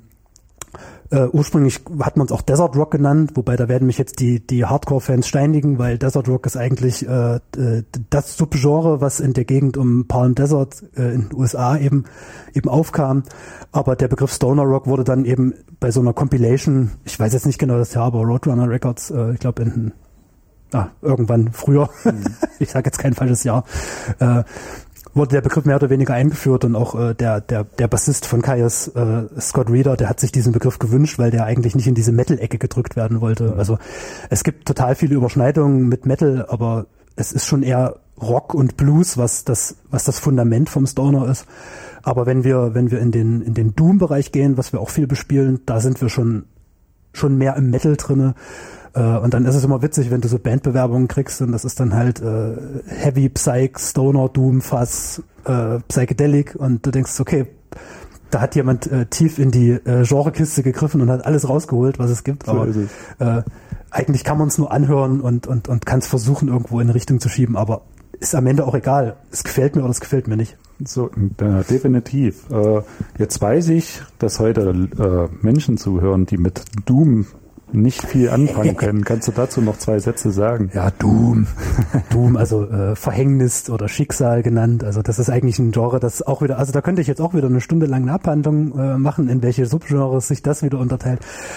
Uh, ursprünglich hat man es auch Desert Rock genannt, wobei da werden mich jetzt die die Hardcore-Fans steinigen, weil Desert Rock ist eigentlich äh, das Subgenre, was in der Gegend um Palm Desert äh, in den U S A eben eben aufkam. Aber der Begriff Stoner Rock wurde dann eben bei so einer Compilation, ich weiß jetzt nicht genau das Jahr, aber Roadrunner Records, äh, ich glaube in ah, irgendwann früher, mhm. ich sage jetzt kein falsches Jahr, äh, wurde der Begriff mehr oder weniger eingeführt und auch äh, der der der Bassist von Kyuss, äh, Scott Reeder, der hat sich diesen Begriff gewünscht, weil der eigentlich nicht in diese Metal-Ecke gedrückt werden wollte. Also es gibt total viele Überschneidungen mit Metal, aber es ist schon eher Rock und Blues, was das was das Fundament vom Stoner ist. Aber wenn wir wenn wir in den in den Doom-Bereich gehen, was wir auch viel bespielen, da sind wir schon schon mehr im Metal drinne. Und dann ist es immer witzig, wenn du so Bandbewerbungen kriegst und das ist dann halt äh, Heavy, Psych, Stoner, Doom, Fuzz, äh, Psychedelic und du denkst, okay, da hat jemand äh, tief in die äh, Genrekiste gegriffen und hat alles rausgeholt, was es gibt, aber so äh, eigentlich kann man es nur anhören und und und kann es versuchen, irgendwo in eine Richtung zu schieben, aber ist am Ende auch egal. Es gefällt mir oder es gefällt mir nicht. So, äh, definitiv. Äh, jetzt weiß ich, dass heute äh, Menschen zuhören, die mit Doom nicht viel anfangen können. Kannst du dazu noch zwei Sätze sagen? Ja, Doom. Doom, also äh, Verhängnis oder Schicksal genannt. Also das ist eigentlich ein Genre, das auch wieder, also da könnte ich jetzt auch wieder eine Stunde lang eine Abhandlung äh, machen, in welche Subgenres sich das wieder unterteilt.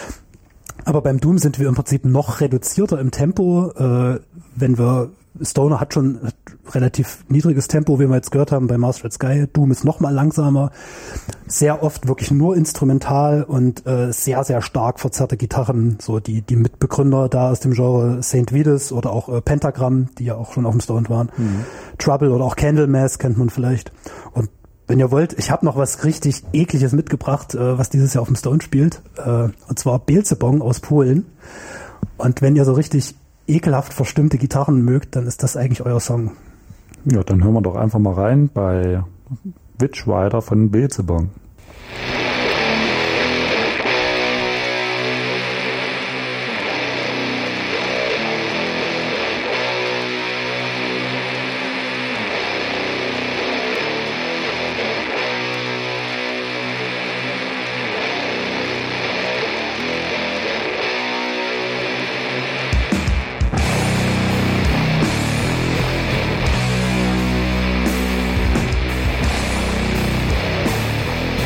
Aber beim Doom sind wir im Prinzip noch reduzierter im Tempo, äh, wenn wir Stoner hat schon relativ niedriges Tempo, wie wir jetzt gehört haben bei Mars Red Sky. Doom ist noch mal langsamer. Sehr oft wirklich nur instrumental und äh, sehr, sehr stark verzerrte Gitarren. So die die Mitbegründer da aus dem Genre Saint Vitus oder auch äh, Pentagram, die ja auch schon auf dem Stone waren. Mhm. Trouble oder auch Candlemass kennt man vielleicht. Und Wenn ihr wollt, ich habe noch was richtig Ekliges mitgebracht, äh, was dieses Jahr auf dem Stone spielt. Äh, und zwar Beelzebong aus Polen. Und wenn ihr so richtig ekelhaft verstimmte Gitarren mögt, dann ist das eigentlich euer Song. Ja, dann hören wir doch einfach mal rein bei Witch Rider von Beelzebong. Beelzebub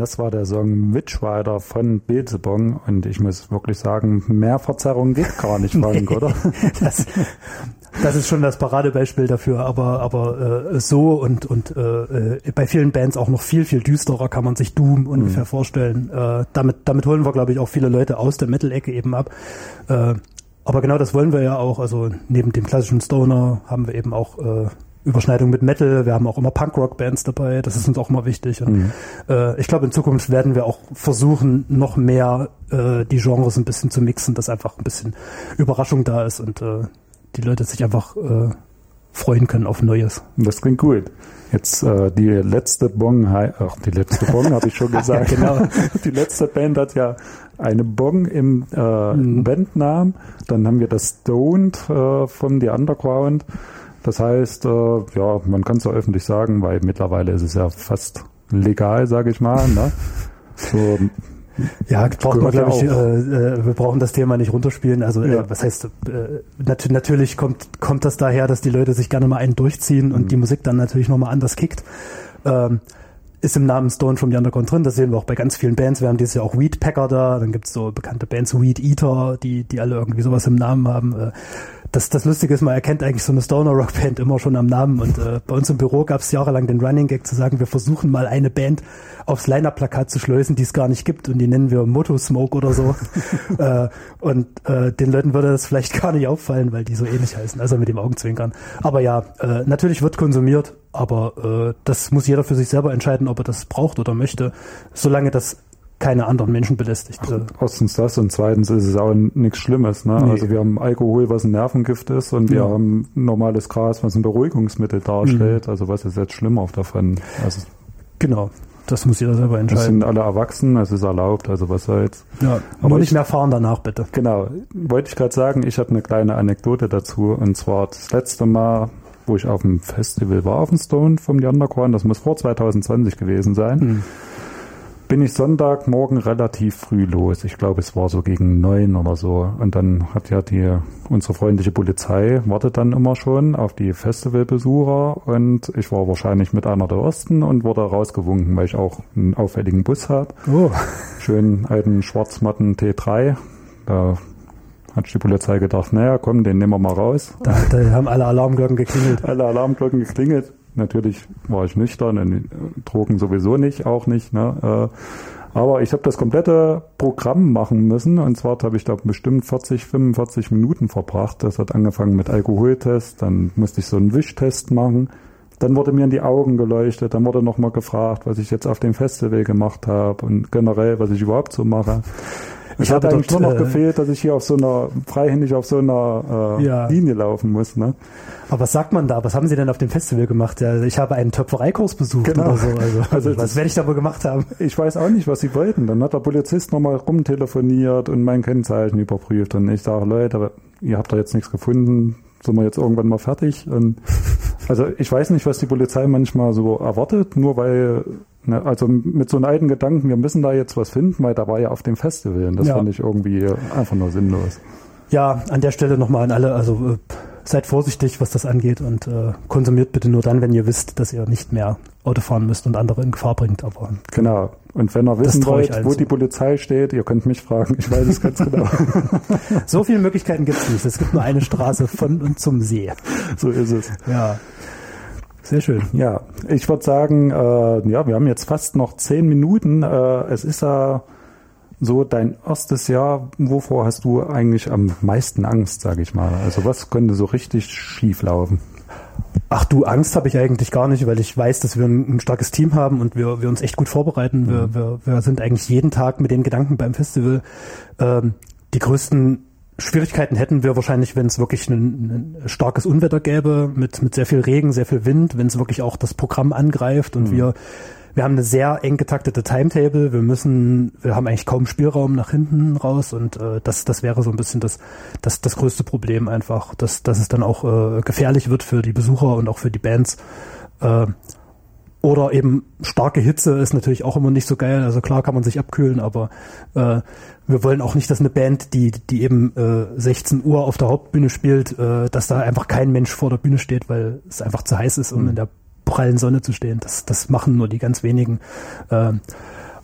das war der Song Witchrider von Beelzebub und ich muss wirklich sagen, mehr Verzerrung geht gar nicht, Frank, nee, oder? Das, das ist schon das Paradebeispiel dafür, aber aber äh, so und und äh, bei vielen Bands auch noch viel, viel düsterer kann man sich Doom ungefähr mhm. vorstellen. Äh, damit damit holen wir, glaube ich, auch viele Leute aus der Metal-Ecke eben ab. Äh, aber genau das wollen wir ja auch, also neben dem klassischen Stoner haben wir eben auch äh, Überschneidung mit Metal, wir haben auch immer Punkrock-Bands dabei, das ist uns auch immer wichtig. Und mhm. äh, ich glaube, in Zukunft werden wir auch versuchen, noch mehr äh, die Genres ein bisschen zu mixen, dass einfach ein bisschen Überraschung da ist und äh, die Leute sich einfach äh, freuen können auf Neues. Das klingt gut. Jetzt äh, die letzte Bong, ach die letzte Bong habe ich schon gesagt. Genau. Die letzte Band hat ja eine Bong im äh, mhm. Bandnamen. Dann haben wir das Stoned äh, von The Underground. Das heißt, äh, ja, man kann es ja öffentlich sagen, weil mittlerweile ist es ja fast legal, sage ich mal. Ne? So, ja, braucht man, glaube ich, äh, äh, wir brauchen das Thema nicht runterspielen. Also ja. äh, was heißt, äh, nat- natürlich kommt kommt das daher, dass die Leute sich gerne mal einen durchziehen und mhm. die Musik dann natürlich nochmal anders kickt. Ähm, ist im Namen Stone from the Underground drin, das sehen wir auch bei ganz vielen Bands. Wir haben dieses Jahr auch Weed Packer da, dann gibt's so bekannte Bands, Weed Eater, die die alle irgendwie sowas im Namen haben. Äh, Das, das Lustige ist, man erkennt eigentlich so eine Stoner-Rock-Band immer schon am Namen und äh, bei uns im Büro gab es jahrelang den Running Gag zu sagen, wir versuchen mal eine Band aufs Line-Up-Plakat zu schleusen, die es gar nicht gibt und die nennen wir Moto Smoke oder so äh, und äh, den Leuten würde das vielleicht gar nicht auffallen, weil die so ähnlich heißen, also mit dem Augenzwinkern. Aber ja, äh, natürlich wird konsumiert, aber äh, das muss jeder für sich selber entscheiden, ob er das braucht oder möchte, solange das keine anderen Menschen belästigt. Ach, erstens das und zweitens ist es auch nichts Schlimmes. Ne? Nee. Also wir haben Alkohol, was ein Nervengift ist und wir ja. haben normales Gras, was ein Beruhigungsmittel darstellt. Mhm. Also was ist jetzt schlimmer davon? Also genau, das muss jeder selber entscheiden. Es sind alle erwachsen, es ist erlaubt, also was soll's. Ja, aber nur nicht mehr fahren danach, bitte. Genau, wollte ich gerade sagen, ich habe eine kleine Anekdote dazu und zwar das letzte Mal, wo ich auf dem Festival war, auf dem Stone vom The Underground, das muss vor zwanzig zwanzig gewesen sein, mhm. bin ich Sonntagmorgen relativ früh los. Ich glaube, es war so gegen neun oder so. Und dann hat ja die unsere freundliche Polizei wartet dann immer schon auf die Festivalbesucher und ich war wahrscheinlich mit einer der ersten und wurde rausgewunken, weil ich auch einen auffälligen Bus habe. Oh. Schönen alten schwarzmatten T drei. Da hat die Polizei gedacht, naja, komm, den nehmen wir mal raus. Da, da haben alle Alarmglocken geklingelt. Alle Alarmglocken geklingelt. Natürlich war ich nüchtern, und Drogen sowieso nicht, auch nicht. Ne? Aber ich habe das komplette Programm machen müssen und zwar habe ich da bestimmt vierzig, fünfundvierzig Minuten verbracht. Das hat angefangen mit Alkoholtest, dann musste ich so einen Wischtest machen. Dann wurde mir in die Augen geleuchtet, dann wurde nochmal gefragt, was ich jetzt auf dem Festival gemacht habe und generell, was ich überhaupt so mache. Ich hatte eigentlich dort, nur noch äh, gefehlt, dass ich hier auf so einer, freihändig auf so einer äh, ja. Linie laufen muss. Ne? Aber was sagt man da? Was haben Sie denn auf dem Festival gemacht? Ja, ich habe einen Töpfereikurs besucht genau. oder so. Also, also was werde ich da wohl gemacht haben? Ich weiß auch nicht, was Sie wollten. Dann hat der Polizist nochmal rumtelefoniert und mein Kennzeichen überprüft. Und ich sage, Leute, ihr habt da jetzt nichts gefunden. Sind wir jetzt irgendwann mal fertig? Und also ich weiß nicht, was die Polizei manchmal so erwartet, nur weil, ne, also mit so einem alten Gedanken, wir müssen da jetzt was finden, weil da war ja auf dem Festival und das ja. fand ich irgendwie einfach nur sinnlos. Ja, an der Stelle nochmal an alle, also äh, seid vorsichtig, was das angeht und äh, konsumiert bitte nur dann, wenn ihr wisst, dass ihr nicht mehr Auto fahren müsst und andere in Gefahr bringt. Aber genau. Und wenn ihr wissen wollt, wo so. die Polizei steht, ihr könnt mich fragen, ich weiß es ganz genau. So viele Möglichkeiten gibt es nicht. Es gibt nur eine Straße von und zum See. So ist es. Ja. Sehr schön. Ja, ich würde sagen, äh, ja, wir haben jetzt fast noch zehn Minuten. Äh, es ist ja äh, so dein erstes Jahr. Wovor hast du eigentlich am meisten Angst, sage ich mal? Also was könnte so richtig schief laufen? Ach du, Angst habe ich eigentlich gar nicht, weil ich weiß, dass wir ein, ein starkes Team haben und wir, wir uns echt gut vorbereiten. Mhm. Wir, wir, wir sind eigentlich jeden Tag mit den Gedanken beim Festival. Ähm, die größten Schwierigkeiten hätten wir wahrscheinlich, wenn es wirklich ein, ein starkes Unwetter gäbe, mit, mit sehr viel Regen, sehr viel Wind, wenn es wirklich auch das Programm angreift und mhm. wir wir haben eine sehr eng getaktete Timetable, wir müssen, wir haben eigentlich kaum Spielraum nach hinten raus und äh, das das wäre so ein bisschen das das das größte Problem einfach, dass dass es dann auch äh, gefährlich wird für die Besucher und auch für die Bands. Äh, Oder eben starke Hitze ist natürlich auch immer nicht so geil. Also klar kann man sich abkühlen, aber äh, wir wollen auch nicht, dass eine Band, die die eben äh, sechzehn Uhr auf der Hauptbühne spielt, äh, dass da einfach kein Mensch vor der Bühne steht, weil es einfach zu heiß ist, um mhm. in der prallen Sonne zu stehen. Das das machen nur die ganz wenigen. Äh,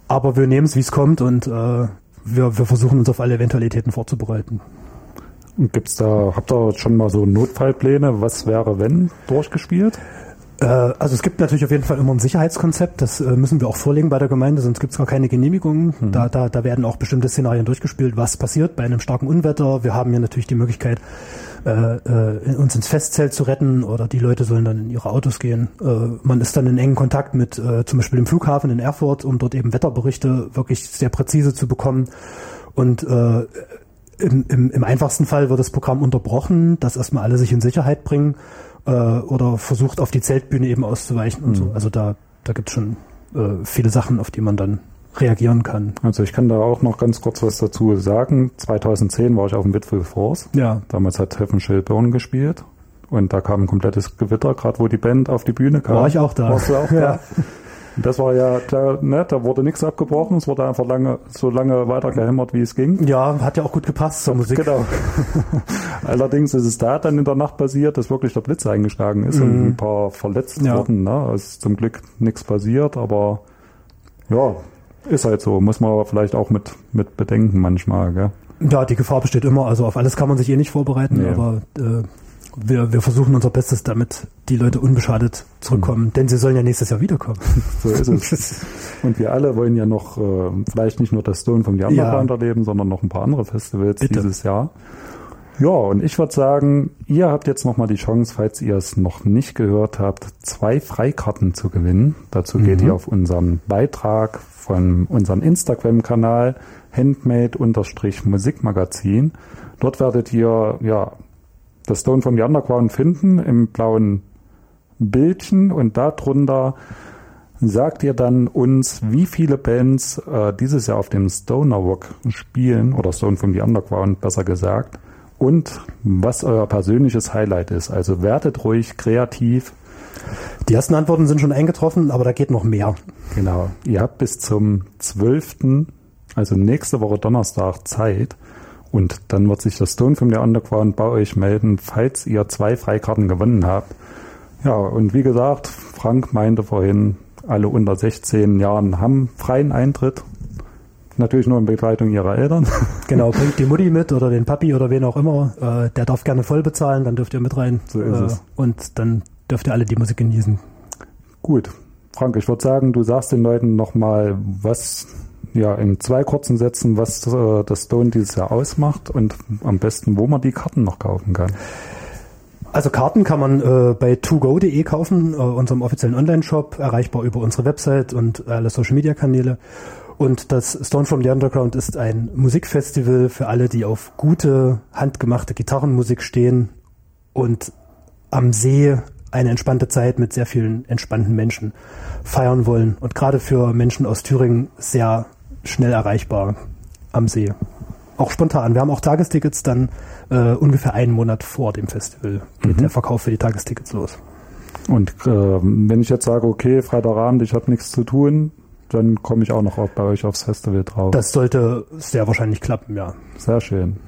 aber wir nehmen es, wie es kommt und äh, wir, wir versuchen uns auf alle Eventualitäten vorzubereiten. Gibt's da, habt ihr schon mal so Notfallpläne, was wäre, wenn, durchgespielt? Äh, also es gibt natürlich auf jeden Fall immer ein Sicherheitskonzept, das äh, müssen wir auch vorlegen bei der Gemeinde, sonst gibt es gar keine Genehmigungen. Mhm. Da, da, da werden auch bestimmte Szenarien durchgespielt, was passiert bei einem starken Unwetter. Wir haben ja natürlich die Möglichkeit, äh, äh, uns ins Festzelt zu retten oder die Leute sollen dann in ihre Autos gehen. Äh, man ist dann in engen Kontakt mit äh, zum Beispiel dem Flughafen in Erfurt, um dort eben Wetterberichte wirklich sehr präzise zu bekommen. Und äh, im, im, im einfachsten Fall wird das Programm unterbrochen, dass erstmal alle sich in Sicherheit bringen äh, oder versucht auf die Zeltbühne eben auszuweichen und mhm. so. Also da, da gibt es schon äh, viele Sachen, auf die man dann reagieren kann. Also ich kann da auch noch ganz kurz was dazu sagen. zweitausendzehn war ich auf dem Whitfield Force. Ja. Damals hat Heaven Shall Burn gespielt und da kam ein komplettes Gewitter, gerade wo die Band auf die Bühne kam. War ich auch da. Warst du auch ja. da? Das war ja, da, ne, da wurde nichts abgebrochen, es wurde einfach lange, so lange weiter gehämmert, wie es ging. Ja, hat ja auch gut gepasst zur Musik. Genau. Allerdings ist es da dann in der Nacht passiert, dass wirklich der Blitz eingeschlagen ist mm. und ein paar verletzt ja. wurden. Ne? Es ist zum Glück nichts passiert, aber ja, ist halt so. Muss man vielleicht auch mit, mit bedenken manchmal, gell? Ja, die Gefahr besteht immer. Also auf alles kann man sich eh nicht vorbereiten, nee. aber äh, wir, wir versuchen unser Bestes, damit die Leute unbeschadet zurückkommen, mhm. denn sie sollen ja nächstes Jahr wiederkommen. So ist es. Und wir alle wollen ja noch äh, vielleicht nicht nur das Stone from the Underground ja. erleben, sondern noch ein paar andere Festivals Bitte. dieses Jahr. Ja, und ich würde sagen, ihr habt jetzt nochmal die Chance, falls ihr es noch nicht gehört habt, zwei Freikarten zu gewinnen. Dazu mhm. geht ihr auf unseren Beitrag von unserem Instagram-Kanal Handmade-Musikmagazin. Dort werdet ihr ja das Stone from the Underground finden im blauen Bildchen und darunter sagt ihr dann uns, wie viele Bands äh, dieses Jahr auf dem Stoner Rock spielen oder Stone from the Underground besser gesagt und was euer persönliches Highlight ist. Also werdet ruhig kreativ. Die ersten Antworten sind schon eingetroffen, aber da geht noch mehr. Genau. Ihr habt bis zum zwölften, also nächste Woche Donnerstag Zeit. Und dann wird sich das Stone from the Underground bei euch melden, falls ihr zwei Freikarten gewonnen habt. Ja, und wie gesagt, Frank meinte vorhin, alle unter sechzehn Jahren haben freien Eintritt. Natürlich nur in Begleitung ihrer Eltern. Genau, bringt die Mutti mit oder den Papi oder wen auch immer. Äh, der darf gerne voll bezahlen, dann dürft ihr mit rein. So ist äh, es. Und dann dürft ihr alle die Musik genießen. Gut. Frank, ich würde sagen, du sagst den Leuten nochmal, was... Ja, in zwei kurzen Sätzen, was äh, das Stone dieses Jahr ausmacht und am besten, wo man die Karten noch kaufen kann. Also Karten kann man äh, bei to go punkt de kaufen, äh, unserem offiziellen Online-Shop, erreichbar über unsere Website und alle Social-Media-Kanäle. Und das Stone from the Underground ist ein Musikfestival für alle, die auf gute, handgemachte Gitarrenmusik stehen und am See eine entspannte Zeit mit sehr vielen entspannten Menschen feiern wollen. Und gerade für Menschen aus Thüringen sehr schnell erreichbar am See. Auch spontan. Wir haben auch Tagestickets dann äh, ungefähr einen Monat vor dem Festival geht mhm. der Verkauf für die Tagestickets los. Und äh, wenn ich jetzt sage, okay, Freitagabend, ich habe nichts zu tun, dann komme ich auch noch auf, bei euch aufs Festival drauf. Das sollte sehr wahrscheinlich klappen, ja. Sehr schön.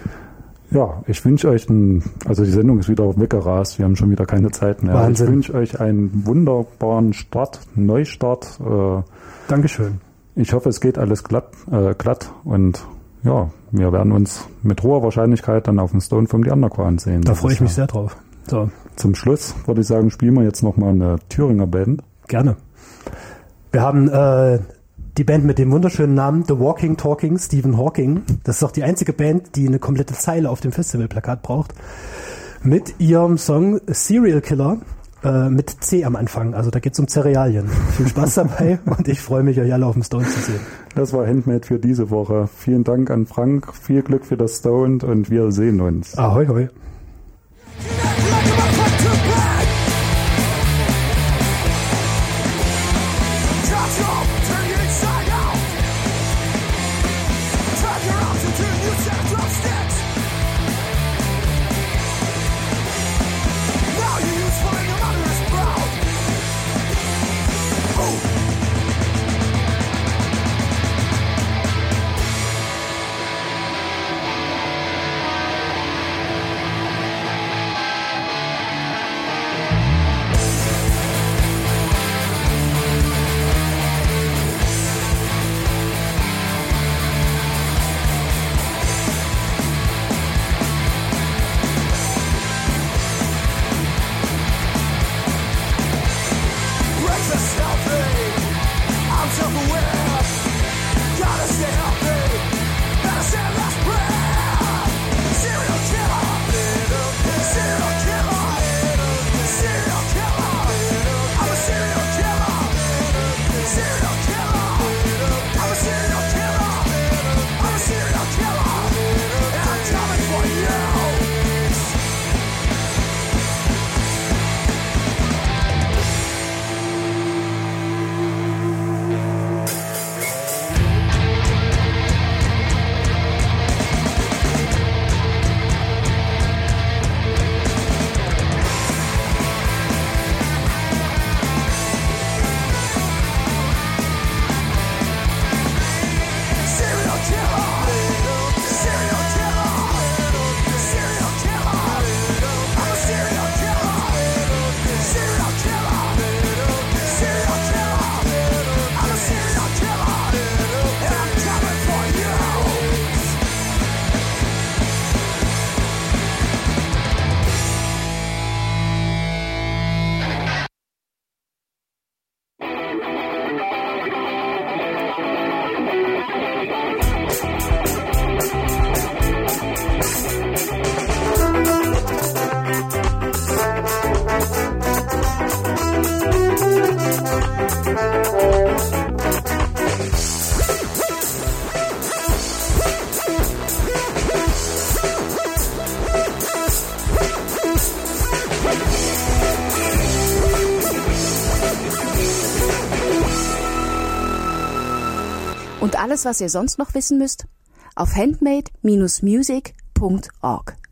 Ja, ich wünsche euch, ein, also die Sendung ist wieder weggerast, wir haben schon wieder keine Zeit mehr. Wahnsinn. Ich wünsche euch einen wunderbaren Start, Neustart. Äh, Dankeschön. Ich hoffe, es geht alles glatt, äh, glatt und ja, wir werden uns mit hoher Wahrscheinlichkeit dann auf dem Stone from the Underground sehen. Da freue ich mich sehr drauf. So. Zum Schluss würde ich sagen, spielen wir jetzt nochmal eine Thüringer Band. Gerne. Wir haben äh, die Band mit dem wunderschönen Namen The Walking Talking Stephen Hawking. Das ist auch die einzige Band, die eine komplette Zeile auf dem Festivalplakat braucht. Mit ihrem Song Serial Killer äh, mit C am Anfang. Also da geht es um Cerealien. Viel Spaß dabei und ich freue mich, euch alle auf dem Stone zu sehen. Das war Handmade für diese Woche. Vielen Dank an Frank, viel Glück für das Stone und wir sehen uns. Ahoi, hoi. Und alles, was ihr sonst noch wissen müsst, auf handmade Bindestrich music Punkt org.